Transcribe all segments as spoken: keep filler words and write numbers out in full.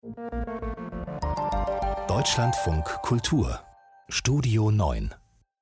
Deutschlandfunk Kultur Studio neun.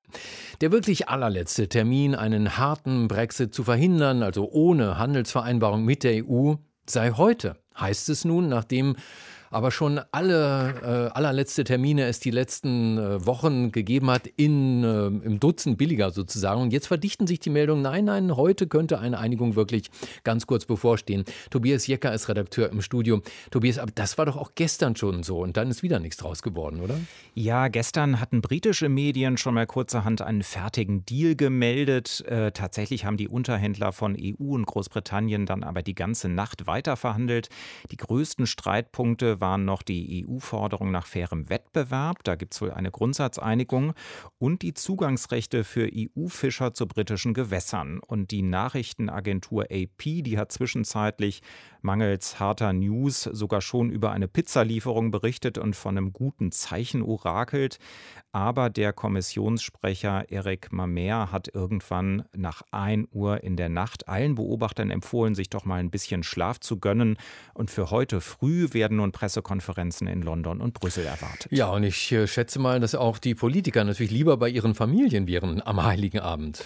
Der wirklich allerletzte Termin, einen harten Brexit zu verhindern, also ohne Handelsvereinbarung mit der E U, sei heute, heißt es nun, nachdem aber schon alle äh, allerletzte Termine es die letzten äh, Wochen gegeben hat, in, äh, im Dutzend billiger sozusagen. Und jetzt verdichten sich die Meldungen, nein, nein, heute könnte eine Einigung wirklich ganz kurz bevorstehen. Tobias Jecker ist Redakteur im Studio. Tobias, aber das war doch auch gestern schon so und dann ist wieder nichts draus geworden, oder? Ja, gestern hatten britische Medien schon mal kurzerhand einen fertigen Deal gemeldet. Äh, tatsächlich haben die Unterhändler von E U und Großbritannien dann aber die ganze Nacht weiterverhandelt. Die größten Streitpunkte waren noch die E U-Forderung nach fairem Wettbewerb. Da gibt es wohl eine Grundsatzeinigung. Und die Zugangsrechte für E U-Fischer zu britischen Gewässern. Und die Nachrichtenagentur A P, die hat zwischenzeitlich mangels harter News sogar schon über eine Pizzalieferung berichtet und von einem guten Zeichen orakelt. Aber der Kommissionssprecher Eric Mamer hat irgendwann nach ein Uhr in der Nacht allen Beobachtern empfohlen, sich doch mal ein bisschen Schlaf zu gönnen. Und für heute früh werden nun Pressekonferenzen in London und Brüssel erwartet. Ja, und ich äh, schätze mal, dass auch die Politiker natürlich lieber bei ihren Familien wären am Heiligen Abend.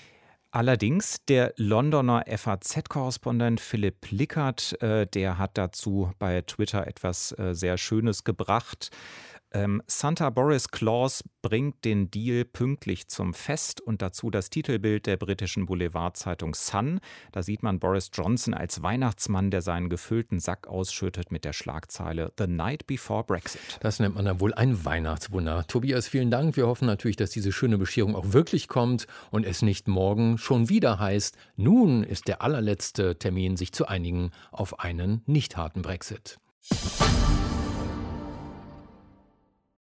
Allerdings, der Londoner F A Z-Korrespondent Philipp Lickert, äh, der hat dazu bei Twitter etwas äh, sehr Schönes gebracht. Ähm, Santa Boris Claus bringt den Deal pünktlich zum Fest und dazu das Titelbild der britischen Boulevardzeitung Sun. Da sieht man Boris Johnson als Weihnachtsmann, der seinen gefüllten Sack ausschüttet mit der Schlagzeile The Night Before Brexit. Das nennt man dann wohl ein Weihnachtswunder. Tobias, vielen Dank. Wir hoffen natürlich, dass diese schöne Bescherung auch wirklich kommt und es nicht morgen schon wieder heißt, nun ist der allerletzte Termin, sich zu einigen auf einen nicht harten Brexit.